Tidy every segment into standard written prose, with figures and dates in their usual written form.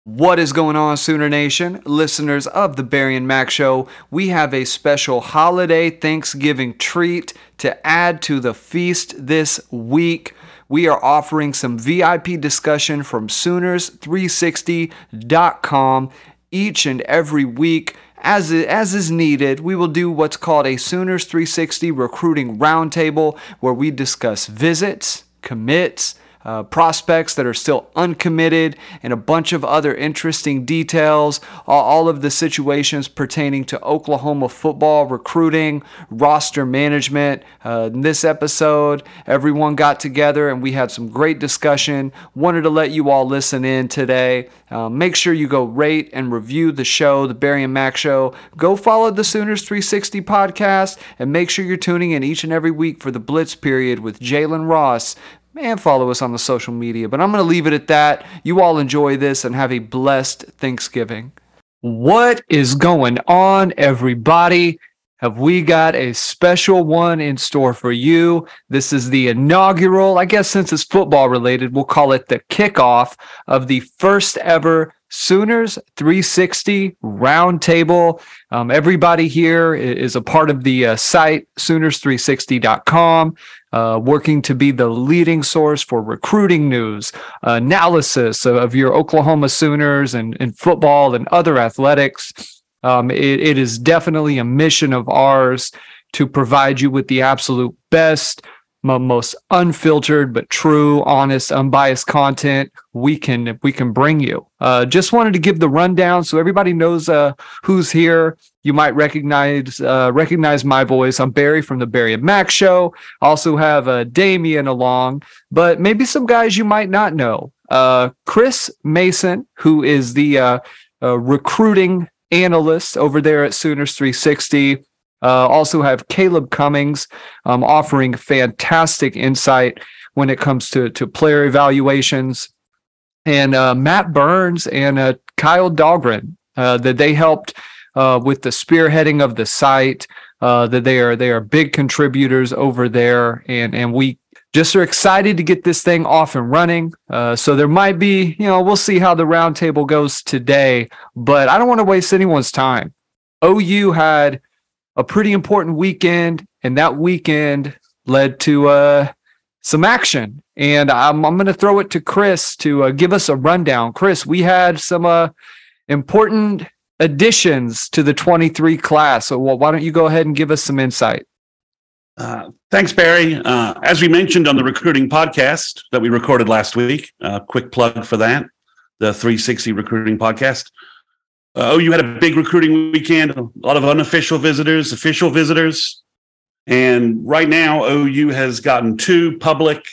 What is going on, Sooner Nation? Listeners of the Barry and Mac Show, we have a special holiday Thanksgiving treat to add to the feast this week. We are offering some VIP discussion from Sooners360.com each and every week. As is needed, we will do what's called a Sooners 360 recruiting roundtable where we discuss visits, commits, prospects that are still uncommitted, and a bunch of other interesting details, all of the situations pertaining to Oklahoma football recruiting, roster management. In this episode, everyone got together and we had some great discussion. Wanted to let you all listen in today. Make sure you go rate and review the show, the Barry and Mac Show. Go follow the Sooners 360 podcast, and make sure you're tuning in each and every week for the Blitz Period with Jalen Ross. And follow us on the social media. But I'm going to leave it at that. You all enjoy this and have a blessed Thanksgiving. What is going on, everybody? Have we got a special one in store for you? This is the inaugural, I guess since it's football related, we'll call it the kickoff of the first ever Sooners 360 Roundtable. Everybody here is a part of the site, Sooners360.com. Working to be the leading source for recruiting news, analysis of your Oklahoma Sooners and football and other athletics. It is definitely a mission of ours to provide you with the absolute best, most unfiltered but true, honest, unbiased content we can bring you. Just wanted to give the rundown so everybody knows who's here. You might recognize my voice. I'm Barry from the Barry and Mac Show. Also have Damian along, but maybe some guys you might not know. Chris Mason, who is the recruiting analyst over there at Sooners 360. Also have Caleb Cummings offering fantastic insight when it comes to player evaluations. And Matt Burns and Kyle Dahlgren, that they helped with the spearheading of the site, that they are big contributors over there. And we just are excited to get this thing off and running. So there might be, we'll see how the roundtable goes today, but I don't want to waste anyone's time. OU had a pretty important weekend, and that weekend led to some action. And I'm going to throw it to Chris to give us a rundown. Chris, we had some important additions to the 23 class. So why don't you go ahead and give us some insight? Thanks, Barry. As we mentioned on the recruiting podcast that we recorded last week, quick plug for that, the 360 recruiting podcast. OU had a big recruiting weekend, a lot of unofficial visitors, official visitors. And right now, OU has gotten 2 public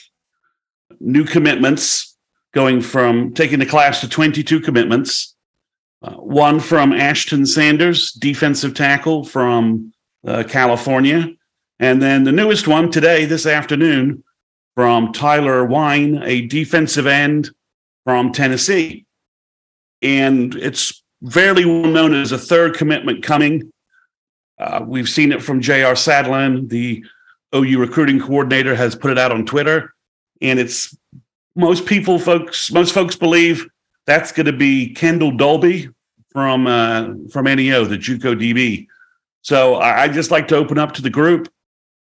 new commitments, going from taking the class to 22 commitments. One from Ashton Sanders, defensive tackle from California. And then the newest one today, this afternoon, from Tyler Wine, a defensive end from Tennessee. And it's fairly well known as a third commitment coming. We've seen it from J.R. Sadlin, the OU recruiting coordinator, has put it out on Twitter. And it's most folks believe that's going to be Kendall Dolby from NEO, the JUCO DB. So I'd just like to open up to the group.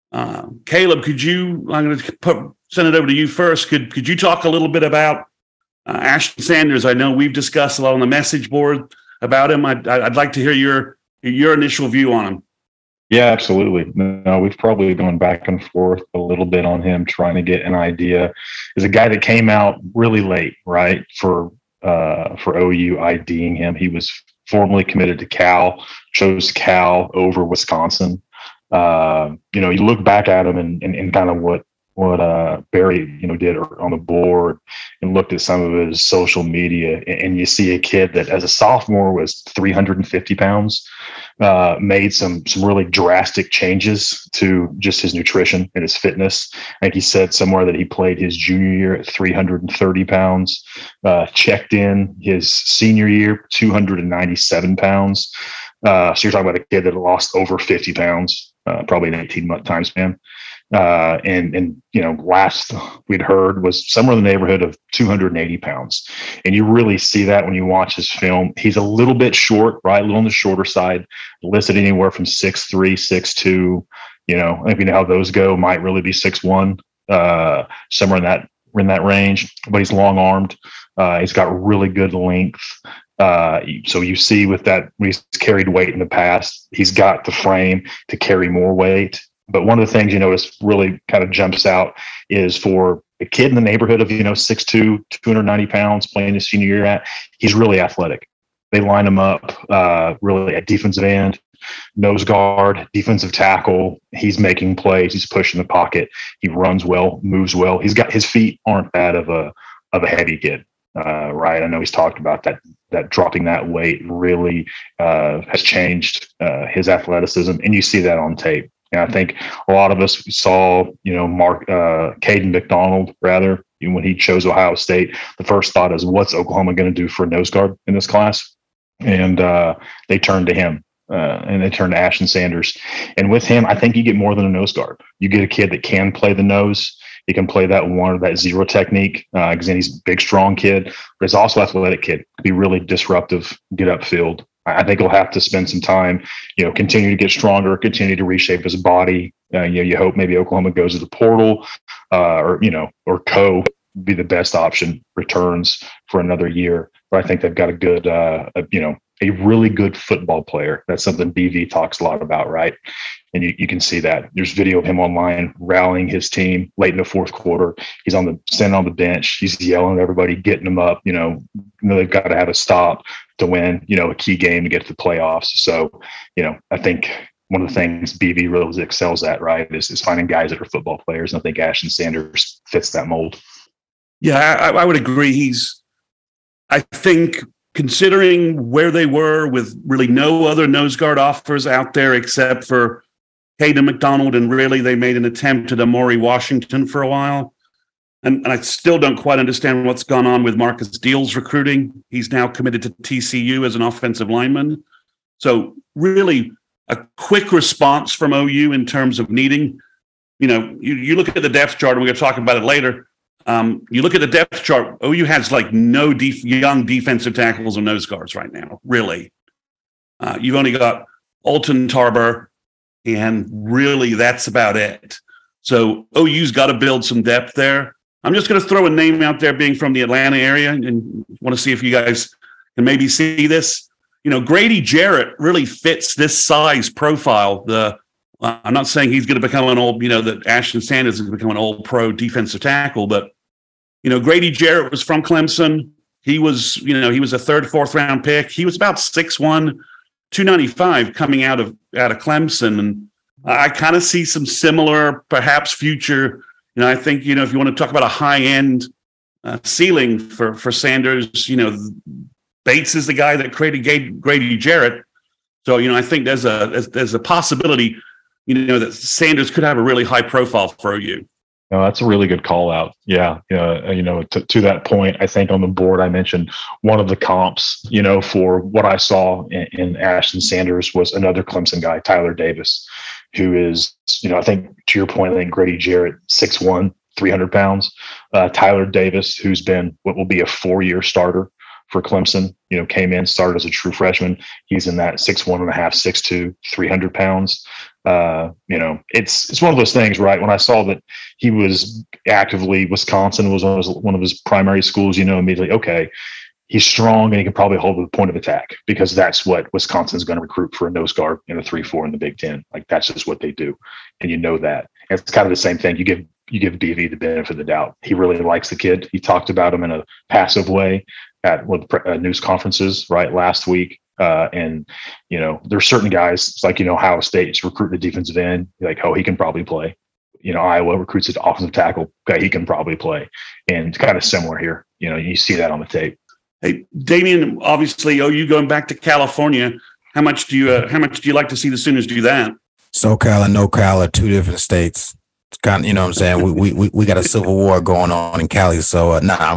Caleb, I'm going to send it over to you first. Could you talk a little bit about Ashton Sanders? I know we've discussed a lot on the message board about him. I'd like to hear your initial view on him. Yeah, absolutely. No, we've probably gone back and forth a little bit on him, trying to get an idea. He's a guy that came out really late, right, for OU IDing him. He was formally committed to Cal, chose Cal over Wisconsin. You look back at him and kind of what Barry, did on the board and looked at some of his social media, and you see a kid that as a sophomore was 350 pounds, made some really drastic changes to just his nutrition and his fitness. I think he said somewhere that he played his junior year at 330 pounds, checked in his senior year, 297 pounds. So you're talking about a kid that lost over 50 pounds, probably an 18-month time span. And last we'd heard was somewhere in the neighborhood of 280 pounds. And you really see that when you watch his film. He's a little bit short, right? A little on the shorter side, listed anywhere from 6'3", 6'2". If you know how those go, might really be 6'1", somewhere in that range. But he's long armed. He's got really good length. So you see with that, when he's carried weight in the past, he's got the frame to carry more weight. But one of the things you notice really kind of jumps out is for a kid in the neighborhood of 6'2", 290 pounds playing his senior year he's really athletic. They line him up really at defensive end, nose guard, defensive tackle. He's making plays. He's pushing the pocket. He runs well, moves well. He's got his feet aren't that of a heavy kid, right? I know he's talked about that dropping that weight really has changed his athleticism, and you see that on tape. And I think a lot of us saw, Caden McDonald, rather, when he chose Ohio State. The first thought is, what's Oklahoma going to do for a nose guard in this class? And they turned to him, and they turned to Ashton Sanders. And with him, I think you get more than a nose guard. You get a kid that can play the nose. He can play that one or that zero technique, because he's a big, strong kid, but he's also an athletic kid. Be really disruptive, get upfield. I think he'll have to spend some time, continue to get stronger, continue to reshape his body. You hope maybe Oklahoma goes to the portal, or Co be the best option, returns for another year. But I think they've got a good, a really good football player. That's something BV talks a lot about, right? And you can see that. There's video of him online rallying his team late in the fourth quarter. He's standing on the bench. He's yelling at everybody, getting them up. They've got to have a stop to win, a key game to get to the playoffs. So, I think one of the things BV really excels at, right, is finding guys that are football players. And I think Ashton Sanders fits that mold. Yeah, I would agree. I think, considering where they were with really no other nose guard offers out there except for Caden McDonald, and really they made an attempt at Amari Washington for a while. And I still don't quite understand what's gone on with Marcus Deal's recruiting. He's now committed to TCU as an offensive lineman. So really a quick response from OU in terms of needing, you look at the depth chart, and we're going to talk about it later. You look at the depth chart, OU has like no young defensive tackles or nose guards right now, really. You've only got Alton Tarber, and really that's about it. So OU's got to build some depth there. I'm just going to throw a name out there, being from the Atlanta area, and want to see if you guys can maybe see this. Grady Jarrett really fits this size profile. I'm not saying he's going to become an old, that Ashton Sanders is going to become an all pro defensive tackle, but, Grady Jarrett was from Clemson. He was, he was a third, fourth round pick. He was about 6'1", 295 coming out of Clemson. And I kind of see some similar, perhaps future, I think, if you want to talk about a high end ceiling for Sanders, Bates is the guy that created Grady Jarrett. So, I think there's a possibility, that Sanders could have a really high profile for OU. No, that's a really good call out. Yeah. To that point, I think on the board, I mentioned one of the comps, for what I saw in Ashton Sanders was another Clemson guy, Tyler Davis, who is, I think to your point, I think Grady Jarrett, 6'1", 300 pounds. Tyler Davis, who's been what will be a 4-year starter for Clemson, came in, started as a true freshman. He's in that 6'1.5", 6'2", 300 pounds. It's one of those things, right? When I saw that he was actively, Wisconsin was one of his primary schools, immediately, okay, he's strong and he can probably hold the point of attack, because that's what Wisconsin's going to recruit for a nose guard in a 3-4 in the Big Ten. Like, that's just what they do. And that. And it's kind of the same thing. You give BV the benefit of the doubt. He really likes the kid. He talked about him in a passive way at one of the news conferences, right, last week. And there's certain guys, it's like, Ohio State's recruiting the defensive end. Like, oh, he can probably play. Iowa recruits an offensive tackle. Okay, he can probably play. And it's kind of similar here. You see that on the tape. Hey, Damian, obviously, you going back to California. How much do you like to see the Sooners do that? SoCal and NoCal are two different states. It's kind of, what I'm saying? We got a civil war going on in Cali. So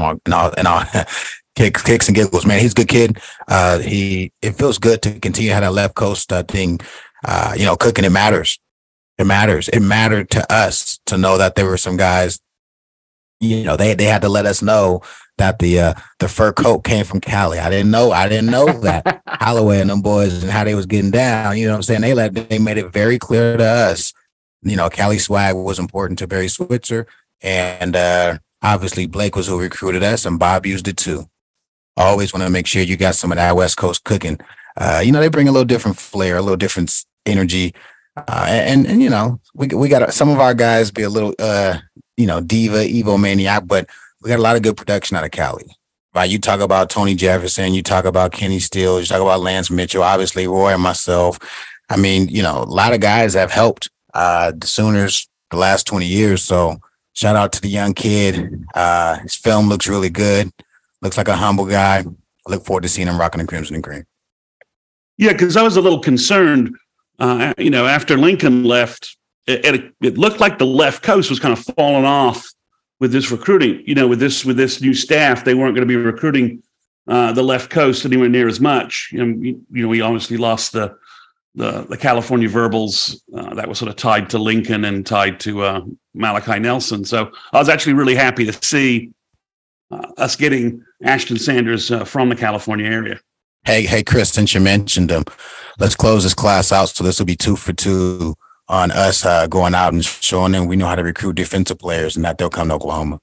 kicks and giggles, man. He's a good kid. It feels good to continue to have that left coast thing. Cooking, it matters. It matters. It mattered to us to know that there were some guys, they had to let us know that the fur coat came from Cali. I didn't know that Holloway and them boys and how they was getting down. You know what I'm saying? They made it very clear to us. Cali swag was important to Barry Switzer, and obviously Blake was who recruited us, and Bob used it too. Always want to make sure you got some of that West Coast cooking. They bring a little different flair, a little different energy. And we got some of our guys be a little, diva, Evo maniac, but we got a lot of good production out of Cali, right? You talk about Tony Jefferson, you talk about Kenny Steele, you talk about Lance Mitchell, obviously Roy and myself. I mean, a lot of guys have helped the Sooners the last 20 years. So shout out to the young kid. His film looks really good. Looks like a humble guy. I look forward to seeing him rocking the crimson and green. Yeah, because I was a little concerned. After Lincoln left, it looked like the left coast was kind of falling off with this recruiting. With this new staff, they weren't going to be recruiting the left coast anywhere near as much. We obviously lost the California Verbals that was sort of tied to Lincoln and tied to Malachi Nelson. So I was actually really happy to see us getting Ashton Sanders from the California area. Hey, Chris, since you mentioned him, let's close this class out. So this will be 2 for 2 on us going out and showing them we know how to recruit defensive players and that they'll come to Oklahoma.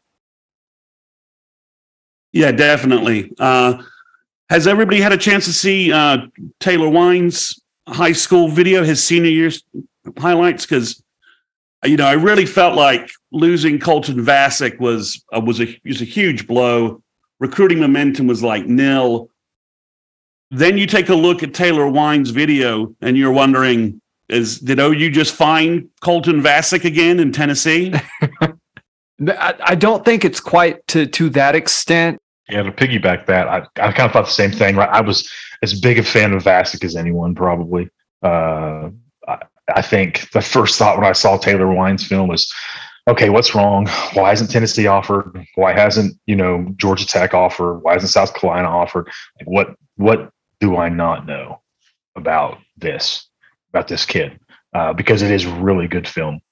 Yeah, definitely. Has everybody had a chance to see Taylor Wine's high school video, his senior year's highlights? Because, I really felt like losing Colton Vasek was a huge blow. Recruiting momentum was like nil. Then you take a look at Taylor Wine's video and you're wondering, did OU just find Colton Vasek again in Tennessee? I don't think it's quite to that extent. Yeah, to piggyback that, I kind of thought the same thing. Right, I was as big a fan of Vasek as anyone, probably. I think the first thought when I saw Taylor Wine's film was, okay, what's wrong? Why hasn't Tennessee offered? Why hasn't Georgia Tech offered? Why hasn't South Carolina offered? Like, what do I not know about this kid? Because it is really good film.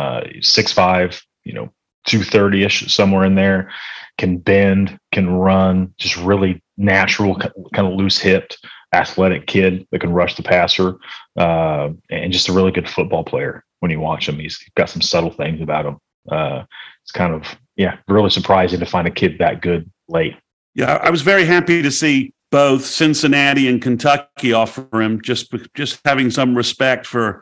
6'5", 230-ish, somewhere in there. Can bend, can run, just really natural, kind of loose-hipped, athletic kid that can rush the passer, and just a really good football player when you watch him. He's got some subtle things about him. It's kind of, really surprising to find a kid that good late. Yeah, I was very happy to see both Cincinnati and Kentucky offer him, just having some respect for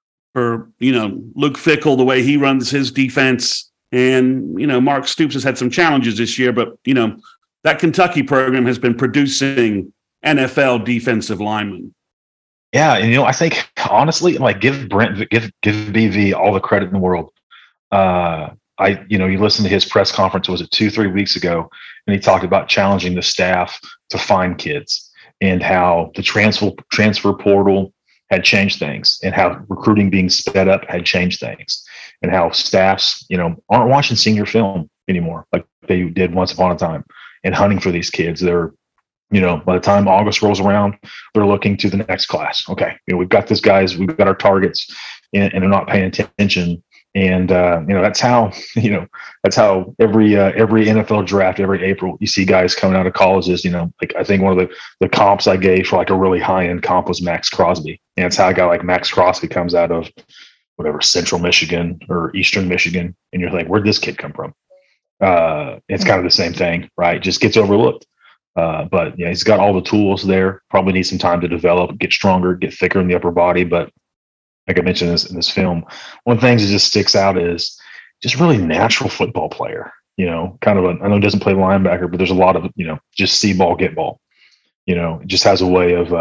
Luke Fickell, the way he runs his defense. And, Mark Stoops has had some challenges this year, but, that Kentucky program has been producing NFL defensive linemen. Yeah. And, I think honestly, give BV all the credit in the world. You listen to his press conference, was it 2-3 weeks ago? And he talked about challenging the staff to find kids and how the transfer portal had changed things and how recruiting being sped up had changed things and how staffs, aren't watching senior film anymore like they did once upon a time and hunting for these kids. They're, by the time August rolls around, they're looking to the next class. Okay, we've got these guys, we've got our targets, and they're not paying attention. And that's how every NFL draft, every April, you see guys coming out of colleges. I think one of the comps I gave for like a really high end comp was Max Crosby, and it's how a guy like Max Crosby comes out of whatever Central Michigan or Eastern Michigan, and you're like, where'd this kid come from? It's kind of the same thing, right? Just gets overlooked. But he's got all the tools there. Probably needs some time to develop, get stronger, get thicker in the upper body, but. Like I mentioned in this film, one of the things that just sticks out is just really natural football player, kind of I know he doesn't play linebacker, but there's a lot of, just see ball, get ball, just has a way of,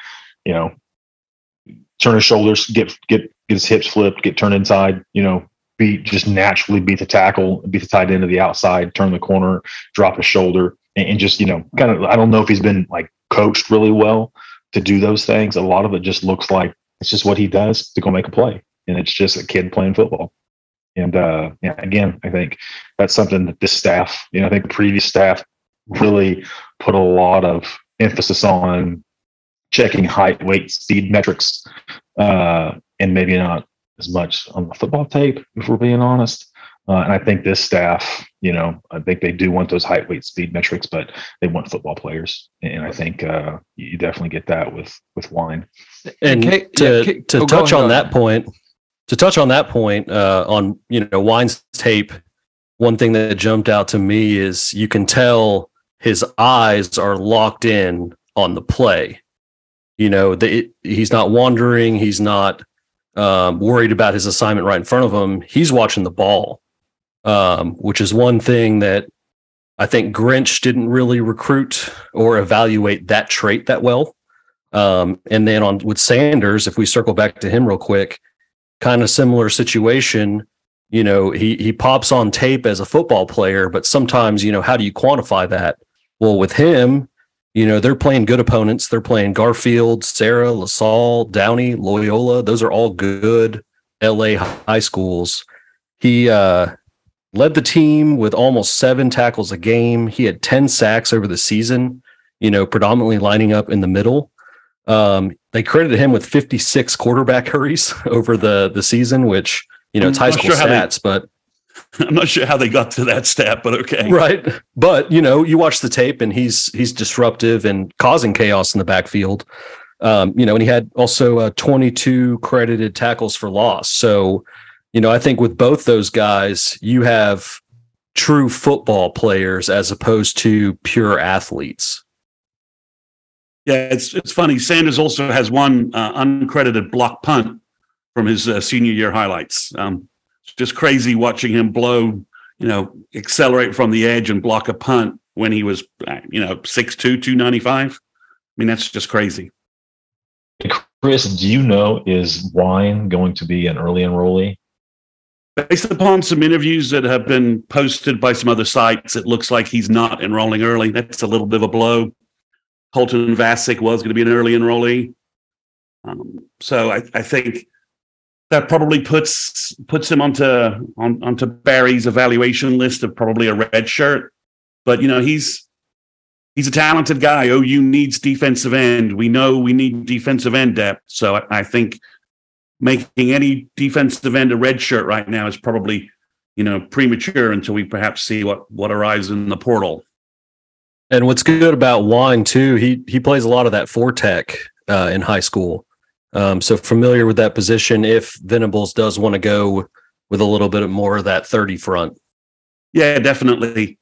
turn his shoulders, get his hips flipped, get turned inside, naturally beat the tackle, beat the tight end to the outside, turn the corner, drop his shoulder and just, kind of, I don't know if he's been like coached really well to do those things. A lot of it just looks like, it's just what he does to go make a play. And it's just a kid playing football. And again, I think that's something that this staff, I think the previous staff really put a lot of emphasis on checking height, weight, speed metrics, and maybe not as much on the football tape, if we're being honest. And I think this staff, I think they do want those height, weight, speed metrics, but they want football players. And I think you definitely get that with Wine. And to touch on that point, on Wine's tape, one thing that jumped out to me is you can tell his eyes are locked in on the play. He's not wandering. He's not worried about his assignment right in front of him. He's watching the ball, which is one thing that I think Grinch didn't really recruit or evaluate that trait that well. And then with Sanders, if we circle back to him real quick, kind of similar situation. He pops on tape as a football player, but sometimes, how do you quantify that? Well, with him, they're playing good opponents. They're playing Garfield, Sarah, LaSalle, Downey, Loyola. Those are all good LA high schools. He led the team with almost 7 tackles a game. He had 10 sacks over the season, predominantly lining up in the middle. They credited him with 56 quarterback hurries over the season, which, it's high school stats, but I'm not sure how they got to that stat, but okay. Right. But, you watch the tape and he's disruptive and causing chaos in the backfield. And he had also 22 credited tackles for loss. So, I think with both those guys, you have true football players as opposed to pure athletes. Yeah, it's funny. Sanders also has one uncredited block punt from his senior year highlights. It's just crazy watching him accelerate from the edge and block a punt when he was, 6'2", 295. I mean, that's just crazy. Chris, do you know, is Wine going to be an early enrollee? Based upon some interviews that have been posted by some other sites, it looks like he's not enrolling early. That's a little bit of a blow. Colton Vasek was going to be an early enrollee. So I think that probably puts him onto Barry's evaluation list of probably a red shirt. But, he's a talented guy. OU needs defensive end. We know we need defensive end depth. So I think making any defensive end a red shirt right now is probably, premature until we perhaps see what arrives in the portal. And what's good about Wine too, he plays a lot of that 4-tech in high school. So familiar with that position if Venables does want to go with a little bit more of that 30 front. Yeah, definitely.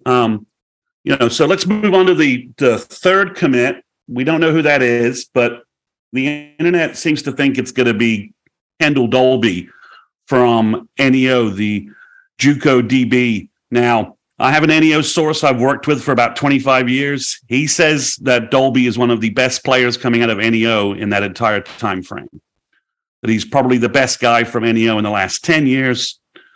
So let's move on to the third commit. We don't know who that is, but the internet seems to think it's going to be Kendall Dolby from NEO, the JUCO DB. Now, I have an NEO source I've worked with for about 25 years. He says that Dolby is one of the best players coming out of NEO in that entire time frame. That he's probably the best guy from NEO in the last 10 years.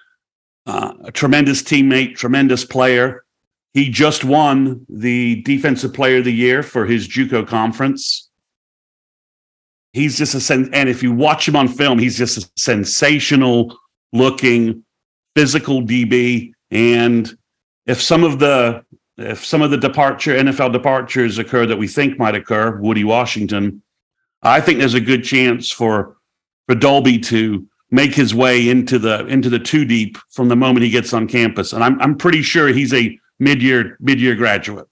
A tremendous teammate, tremendous player. He just won the Defensive Player of the Year for his JUCO conference. He's just and if you watch him on film, he's just a sensational looking physical DB. And if some of the NFL departures occur that we think might occur, Woody Washington, I think there's a good chance for Dolby to make his way into the 2 deep from the moment he gets on campus. And I'm pretty sure he's a mid-year graduate.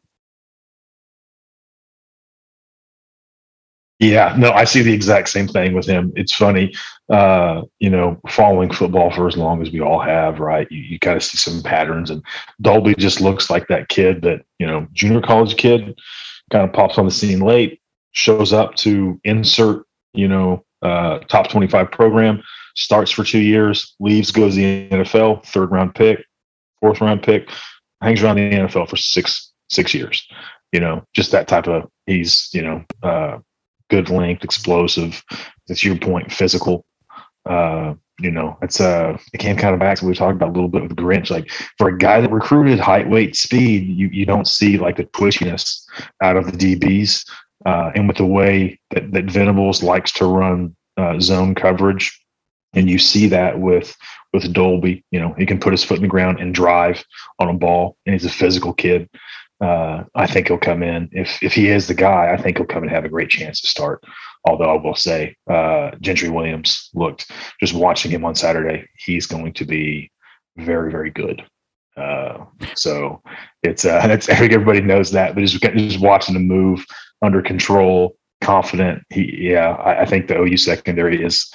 Yeah, no, I see the exact same thing with him. It's funny, following football for as long as we all have, right? You kind of see some patterns, and Dolby just looks like that kid that, junior college kid, kind of pops on the scene late, shows up to insert, top 25 program, starts for 2 years, leaves, goes to the NFL, 3rd round pick, 4th round pick, hangs around the NFL for six years. Just that type of, he's, good length, explosive. That's your point, physical. It's again kind of back to what we talked about a little bit with Grinch. Like for a guy that recruited height, weight, speed, you don't see like the twitchiness out of the DBs. And with the way that Venables likes to run zone coverage, and you see that with Dolby, he can put his foot in the ground and drive on a ball, and he's a physical kid. I think he'll come in. If he is the guy, I think he'll come and have a great chance to start. Although I will say, Gentry Williams looked, just watching him on Saturday, he's going to be very, very good. So it's I think everybody knows that, but just watching him move under control, confident. I think the OU secondary is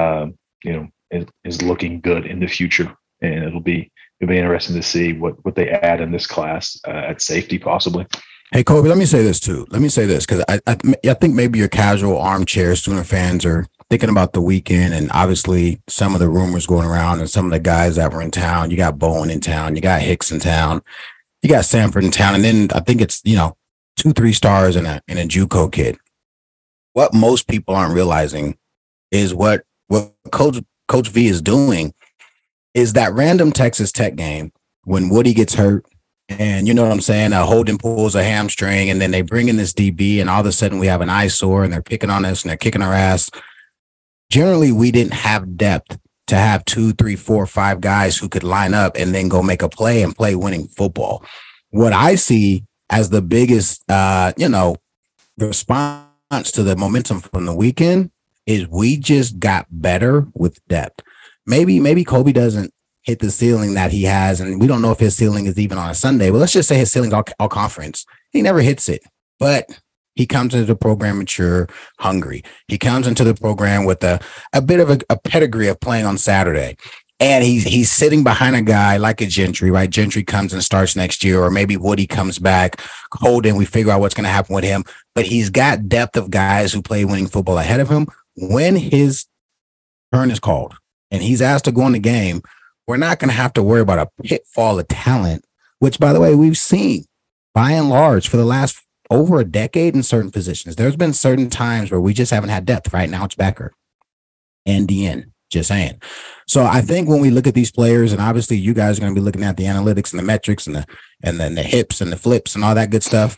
looking good in the future, and it'll be interesting to see what they add in this class at safety possibly. Hey, Kobe, let me say this too. Let me say this because I think maybe your casual armchair Sooner fans are thinking about the weekend, and obviously some of the rumors going around and some of the guys that were in town. You got Bowen in town, you got Hicks in town, you got Sanford in town, and then I think it's 2-3 stars and a JUCO kid. What most people aren't realizing is what Coach V is doing is that random Texas Tech game when Woody gets hurt. And you know what I'm saying? Holden pulls a hamstring, and then they bring in this DB, and all of a sudden we have an eyesore, and they're picking on us, and they're kicking our ass. Generally, we didn't have depth to have 2, 3, 4, 5 guys who could line up and then go make a play and play winning football. What I see as the biggest, response to the momentum from the weekend is we just got better with depth. Maybe Kobe doesn't hit the ceiling that he has, and we don't know if his ceiling is even on a Sunday, but let's just say his ceiling's all conference. He never hits it, but he comes into the program mature, hungry. He comes into the program with a bit of a pedigree of playing on Saturday, and he's sitting behind a guy like a Gentry, right? Gentry comes and starts next year, or maybe Woody comes back, Holden, we figure out what's going to happen with him, but he's got depth of guys who play winning football ahead of him. When his turn is called and he's asked to go in the game, we're not going to have to worry about a pitfall of talent, which, by the way, we've seen by and large for the last over a decade in certain positions. There's been certain times where we just haven't had depth. Right now it's Becker and DN, just saying. So I think when we look at these players, and obviously you guys are going to be looking at the analytics and the metrics and then the hips and the flips and all that good stuff.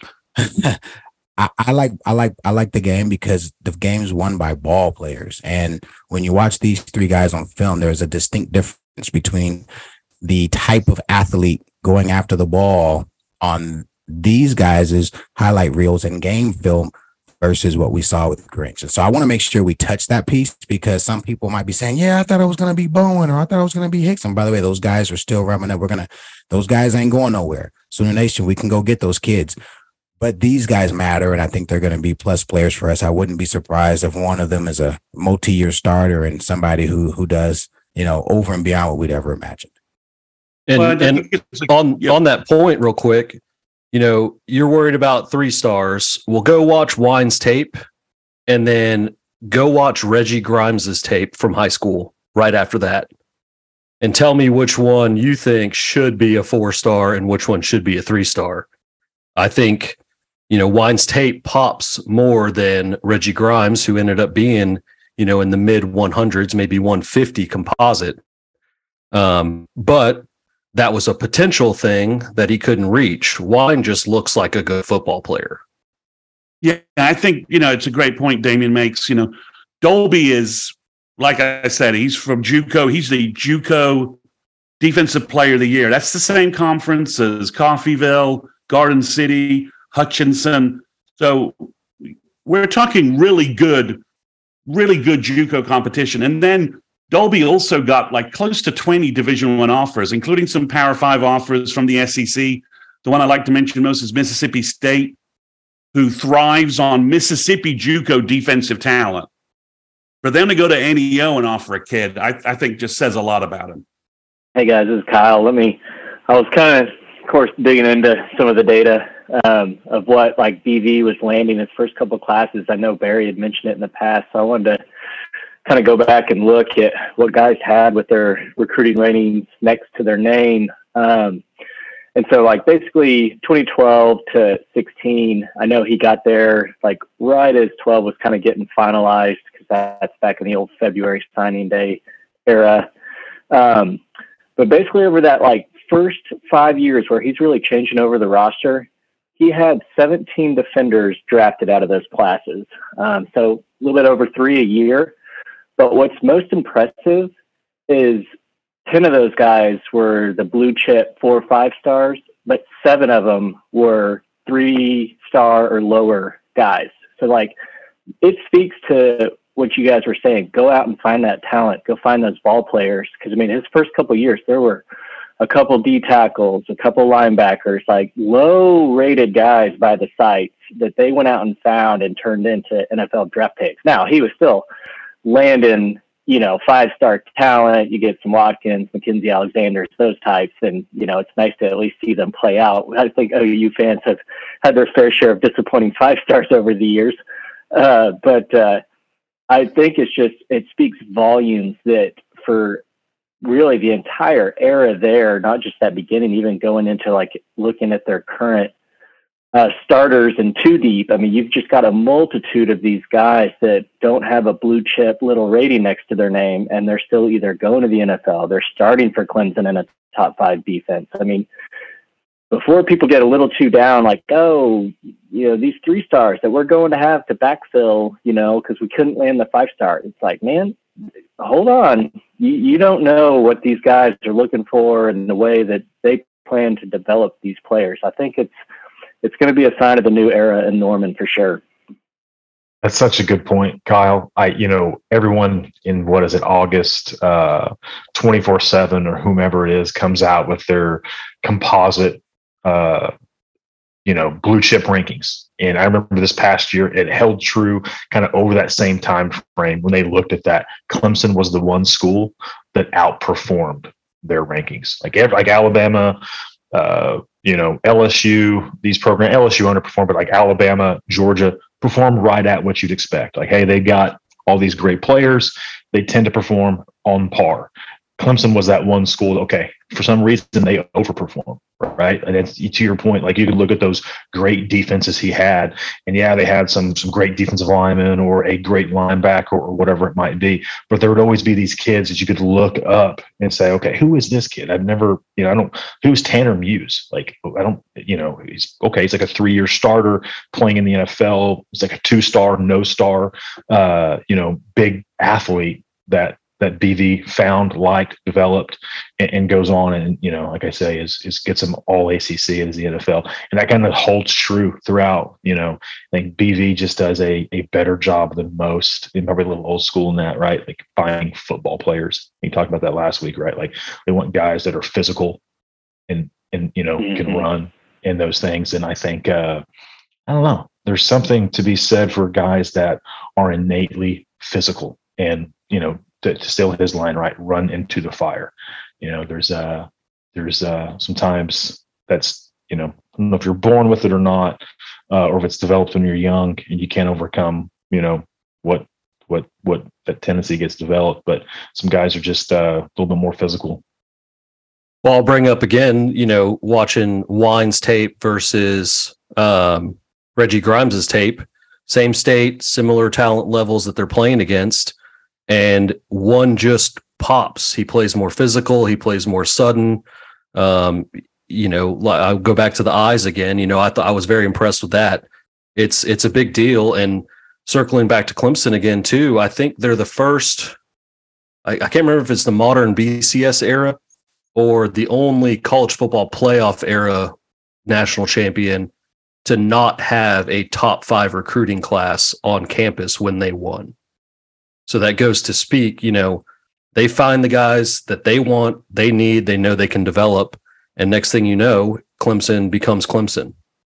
I like the game because the game is won by ball players. And when you watch these 3 guys on film, there's a distinct difference between the type of athlete going after the ball on these guys' highlight reels and game film versus what we saw with Grinch. And so I want to make sure we touch that piece because some people might be saying, I thought it was going to be Bowen, or I thought it was going to be Hicks. And by the way, those guys are still rubbing up. Those guys ain't going nowhere. Sooner Nation, we can go get those kids. But these guys matter, and I think they're going to be plus players for us. I wouldn't be surprised if one of them is a multi-year starter and somebody who does, over and beyond what we'd ever imagined. And on that point, real quick, you're worried about 3 stars. Well, go watch Wine's tape, and then go watch Reggie Grimes's tape from high school right after that, and tell me which one you think should be a 4-star and which one should be a 3-star. I think, Wine's tape pops more than Reggie Grimes, who ended up being, in the mid 100s, maybe 150 composite. But that was a potential thing that he couldn't reach. Wine just looks like a good football player. Yeah, I think, it's a great point Damian makes. Dolby is, like I said, he's from JUCO. He's the JUCO Defensive Player of the Year. That's the same conference as Coffeyville, Garden City, Hutchinson. So we're talking really good JUCO competition. And then Dolby also got like close to 20 Division I offers, including some Power 5 offers from the SEC. The one I like to mention most is Mississippi State, who thrives on Mississippi JUCO defensive talent. For them to go to NEO and offer a kid, I think just says a lot about him. Hey guys, this is Kyle. I was kind of course, digging into some of the data of what like BV was landing his first couple of classes. I know Barry had mentioned it in the past, so I wanted to kind of go back and look at what guys had with their recruiting ratings next to their name. And so like basically 2012 to 16, I know he got there like right as 12 was kind of getting finalized, because that's back in the old February signing day era. But basically over that like first 5 years where he's really changing over the roster, he had 17 defenders drafted out of those classes. So a little bit over 3 a year. But what's most impressive is 10 of those guys were the blue chip 4 or 5 stars, but 7 of them were 3-star or lower guys. So like, it speaks to what you guys were saying. Go out and find that talent. Go find those ball players. Because I mean, his first couple of years, there were a couple D tackles, a couple linebackers, like low-rated guys by the sites that they went out and found and turned into NFL draft picks. Now, he was still landing, 5-star talent. You get some Watkins, Mackenzie Alexander, those types, and, it's nice to at least see them play out. I think OU fans have had their fair share of disappointing 5-stars over the years. But I think it speaks volumes that for really the entire era there, not just that beginning, even going into like looking at their current starters and 2 deep. I mean, you've just got a multitude of these guys that don't have a blue chip little rating next to their name, and they're still either going to the NFL, they're starting for Clemson in a top 5 defense. I mean, before people get a little too down, like, these 3-stars that we're going to have to backfill, because we couldn't land the 5-star. It's like, man, hold on. You don't know what these guys are looking for and the way that they plan to develop these players. I think it's going to be a sign of the new era in Norman for sure. That's such a good point, Kyle. Everyone in August, 24/7 or whomever it is comes out with their composite, blue chip rankings. And I remember this past year, it held true kind of over that same time frame when they looked at that. Clemson was the one school that outperformed their rankings. Like Alabama, LSU, these programs, LSU underperformed, but like Alabama, Georgia performed right at what you'd expect. Like, hey, they got all these great players. They tend to perform on par. Clemson was that one school. Okay, for some reason they overperform, right? And it's, to your point, like you could look at those great defenses he had, and yeah, they had some great defensive linemen or a great linebacker or whatever it might be. But there would always be these kids that you could look up and say, okay, who is this kid? I've never, who's Tanner Muse? Like, I don't, he's okay. He's like a 3-year starter playing in the NFL. He's like a 2-star, no star, big athlete that BV found, liked, developed, and goes on and, like I say, is gets them all ACC as the NFL. And that kind of holds true throughout. I think BV just does a better job than most, and probably a little old school in that, right? Like finding football players. We talked about that last week, right? Like they want guys that are physical and can run and those things. And I think, I don't know, there's something to be said for guys that are innately physical and, to steal his line, right, run into the fire. There's sometimes that's, I don't know if you're born with it or not, or if it's developed when you're young and you can't overcome, what that tendency gets developed. But some guys are just a little bit more physical. Well, I'll bring up again, watching Wine's tape versus Reggie Grimes's tape, same state, similar talent levels that they're playing against. And one just pops. He plays more physical. He plays more sudden. I'll go back to the eyes again. I was very impressed with that. It's a big deal. And circling back to Clemson again too, I think they're the first. I can't remember if it's the modern BCS era or the only college football playoff era national champion to not have a top 5 recruiting class on campus when they won. So that goes to speak, they find the guys that they want, they need, they know they can develop. And next thing you know, Clemson becomes Clemson.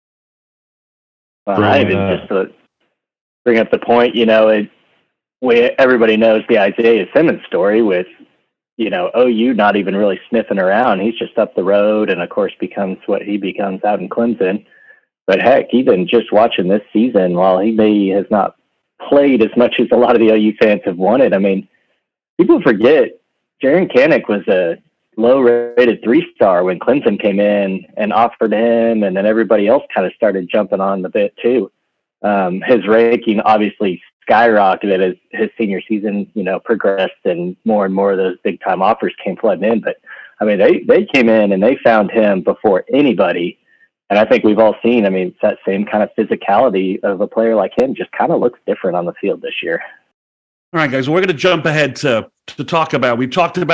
Well, I even just to bring up the point, everybody knows the Isaiah Simmons story with, OU not even really sniffing around. He's just up the road and, of course, becomes what he becomes out in Clemson. But heck, even just watching this season, while he has not played as much as a lot of the OU fans have wanted. I mean, people forget Jaren Kanak was a low-rated 3-star when Clemson came in and offered him, and then everybody else kind of started jumping on the bit too. His ranking obviously skyrocketed as his senior season, progressed, and more of those big-time offers came flooding in. But I mean, they came in and they found him before anybody. And I think we've all seen, it's that same kind of physicality of a player like him just kind of looks different on the field this year. All right, guys, we're going to jump ahead to talk about, we've talked about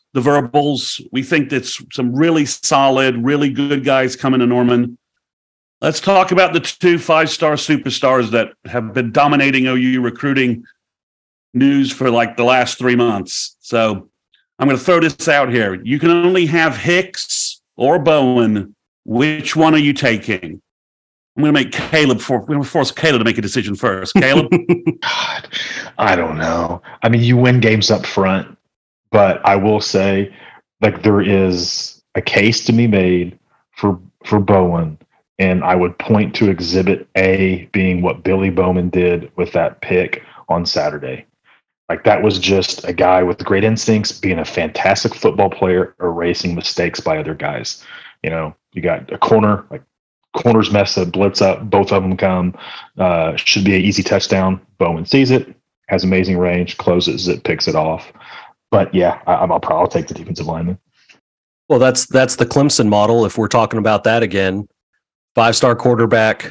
the verbals. We think that's some really solid, really good guys coming to Norman. Let's talk about the 2 5-star superstars that have been dominating OU recruiting news for like the last 3 months. So I'm going to throw this out here. You can only have Hicks or Bowen. Which one are you taking? I'm going to make Caleb we're going to force Caleb to make a decision first. Caleb? God, I don't know. I mean, you win games up front, but I will say, like, there is a case to be made for Bowen, and I would point to Exhibit A being what Billy Bowman did with that pick on Saturday. Like, that was just a guy with great instincts, being a fantastic football player, erasing mistakes by other guys. You know, you got a corner, like, corners mess up, blitz up, both of them come. Should be an easy touchdown. Bowman sees it, has amazing range, closes it, picks it off. But yeah, I'll take the defensive lineman. Well, that's the Clemson model. If we're talking about that again, 5-star quarterback,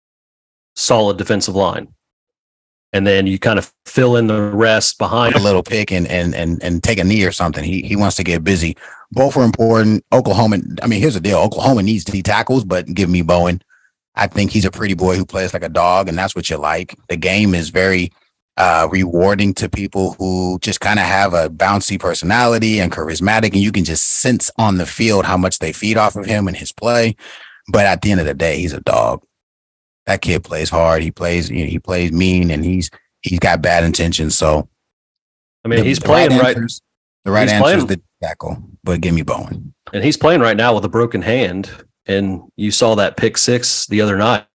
solid defensive line, and then you kind of fill in the rest behind a little pick and take a knee or something. He wants to get busy. Both are important. Oklahoma. I mean, here's the deal. Oklahoma needs D tackles, but give me Bowen. I think he's a pretty boy who plays like a dog, and that's what you like. The game is very rewarding to people who just kind of have a bouncy personality and charismatic, and you can just sense on the field how much they feed off of him and his play. But at the end of the day, he's a dog. That kid plays hard. He plays mean, and he's got bad intentions. So, I mean, he's playing right. The right answer is the tackle, but give me Bowen. And he's playing right now with a broken hand. And you saw that pick 6 the other night.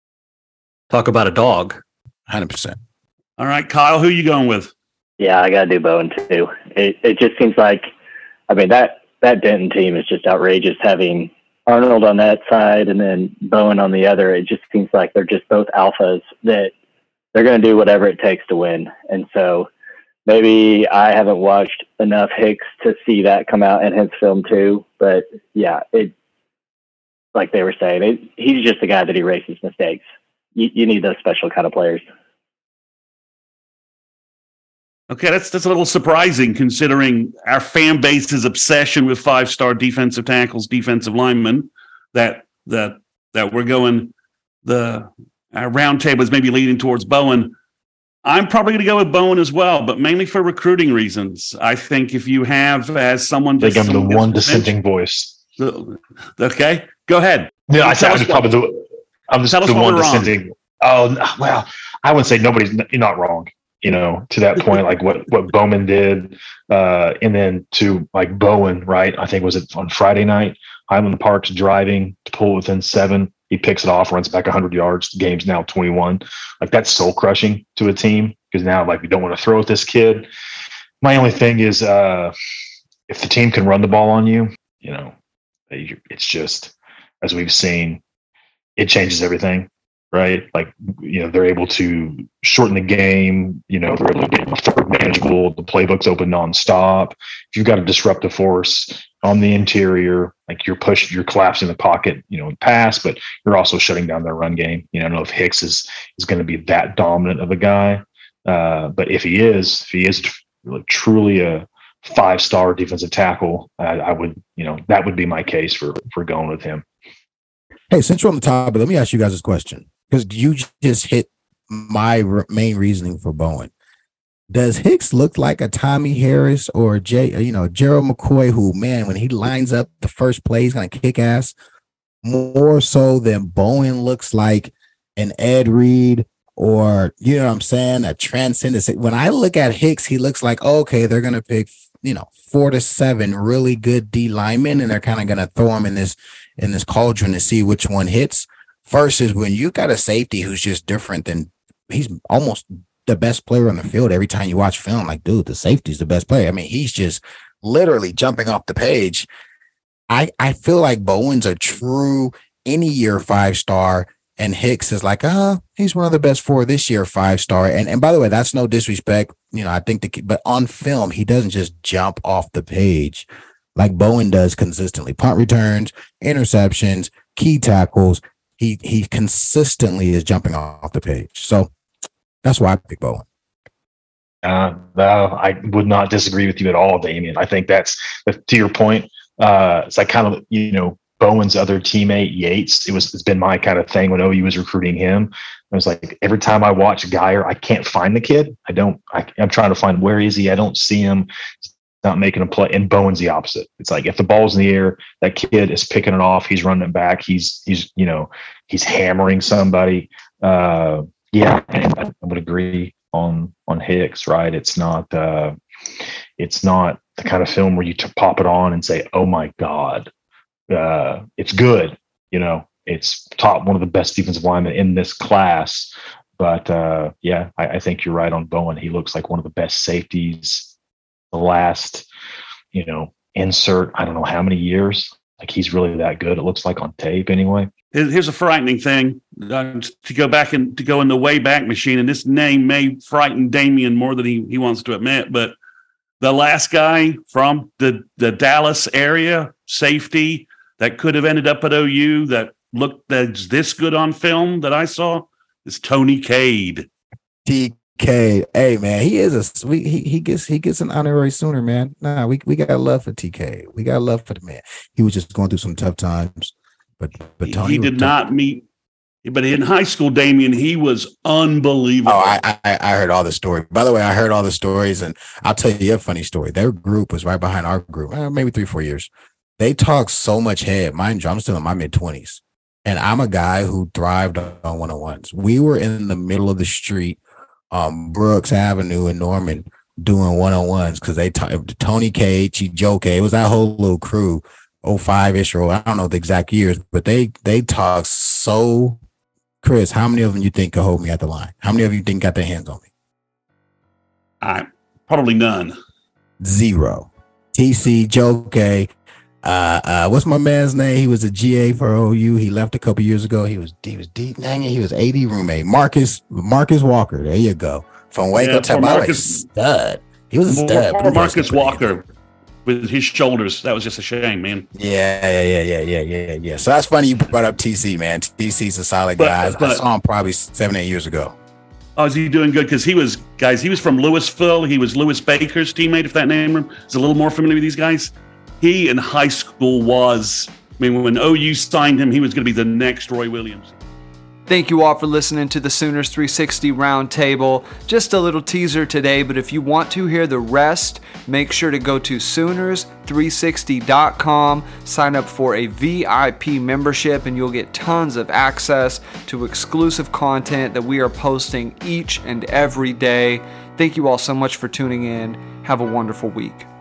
Talk about a dog. 100%. All right, Kyle, who are you going with? Yeah, I got to do Bowen too. It just seems like, I mean, that Denton team is just outrageous, having Arnold on that side and then Bowen on the other. It just seems like they're just both alphas that they're going to do whatever it takes to win. And so maybe I haven't watched enough Hicks to see that come out in his film too. But yeah, like they were saying, he's just a guy that erases mistakes. You need those special kind of players. Okay, that's a little surprising considering our fan base's obsession with 5-star defensive tackles, defensive linemen. That we're going our round table is maybe leading towards Bowen. I'm probably going to go with Bowen as well, but mainly for recruiting reasons. I think if you have as someone, they give him the one dissenting voice. Okay, go ahead. Yeah, I'm just the one dissenting. Oh well, I would say you're not wrong. You know, to that point, like what Bowman did, and then to like Bowen, right? I think was it on Friday night, Highland Park's driving to pull within 7. He picks it off, runs back 100 yards. The game's now 21. Like, that's soul crushing to a team because now, like, we don't want to throw at this kid. My only thing is, if the team can run the ball on you, you know, it's just, as we've seen, it changes everything, right? Like, you know, they're able to shorten the game. You know, they're able to get third manageable. The playbook's open nonstop. If you've got a disruptive force on the interior, like you're collapsing the pocket, you know, and pass, but you're also shutting down their run game. You know, I don't know if Hicks is going to be that dominant of a guy, but if he is really, truly a 5-star defensive tackle, I would, you know, that would be my case for going with him. Hey, since you're on the topic, let me ask you guys this question because you just hit my main reasoning for Bowen. Does Hicks look like a Tommy Harris or Gerald McCoy, who, man, when he lines up the first play, he's going to kick ass more so than Bowen looks like an Ed Reed or, you know what I'm saying, a transcendent. When I look at Hicks, he looks like, okay, they're going to pick, 4 to 7 really good D linemen, and they're kind of going to throw them in this cauldron to see which one hits, versus when you got a safety who's just different than he's almost the best player on the field every time you watch film. Like, dude, the safety's the best player. I mean, he's just literally jumping off the page. I feel like Bowen's a true any year 5-star, and Hicks is like, he's one of the best 4 this year 5-star. And by the way, that's no disrespect. I think but on film, he doesn't just jump off the page like Bowen does consistently. Punt returns, interceptions, key tackles. He consistently is jumping off the page. So that's why I pick Bowen. No, I would not disagree with you at all, Damien. I think that's to your point. It's like kind of, Bowen's other teammate Yates. It's been my kind of thing when OU was recruiting him. I was like, every time I watch Geyer, I can't find the kid. I'm trying to find, where is he? I don't see him. He's not making a play. And Bowen's the opposite. It's like, if the ball's in the air, that kid is picking it off. He's running it back. He's hammering somebody. Yeah, and I would agree on Hicks, right? It's not the kind of film where you pop it on and say, oh my God, it's good. It's one of the best defensive linemen in this class. But I think you're right on Bowen. He looks like one of the best safeties the last, insert, I don't know how many years. Like, he's really that good. It looks like on tape anyway. Here's a frightening thing, to go back and to go in the way back machine. And this name may frighten Damien more than he wants to admit, but the last guy from the Dallas area, safety, that could have ended up at OU, that looked this good on film that I saw, is Tony Cade. TK, hey man, he is a sweet. He gets an honorary Sooner, man. Nah, we got love for TK. We got love for the man. He was just going through some tough times, but Tony, he did not meet. But in high school, Damien, he was unbelievable. Oh, I heard all the story. By the way, I heard all the stories, and I'll tell you a funny story. Their group was right behind our group, maybe 3-4 years. They talk so much head. Mind you, I'm still in my mid-20s, and I'm a guy who thrived on one-on-ones. We were in the middle of the street, Brooks Avenue in Norman, doing one-on-ones because they Tony Cade, Joe K. It was that whole little crew, 05-ish, or I don't know the exact years, but they talk so. Chris, how many of them you think could hold me at the line? How many of you think got their hands on me? Probably none. 0. TC, Joe K. What's my man's name? He was a GA for OU. He left a couple years ago. He was deep. Dang it, he was AD roommate. Marcus Walker. There you go. From Waco, Texas. Stud. He was a stud. Poor Marcus Walker with his shoulders. That was just a shame, man. Yeah. So that's funny you brought up TC, man. TC's a solid guy. I saw him probably 7-8 years ago. Oh, is he doing good? Because he was from Louisville. He was Louis Baker's teammate, if that name is a little more familiar with these guys. He in high school when OU signed him, he was going to be the next Roy Williams. Thank you all for listening to the Sooners 360 Roundtable. Just a little teaser today, but if you want to hear the rest, make sure to go to Sooners360.com, sign up for a VIP membership, and you'll get tons of access to exclusive content that we are posting each and every day. Thank you all so much for tuning in. Have a wonderful week.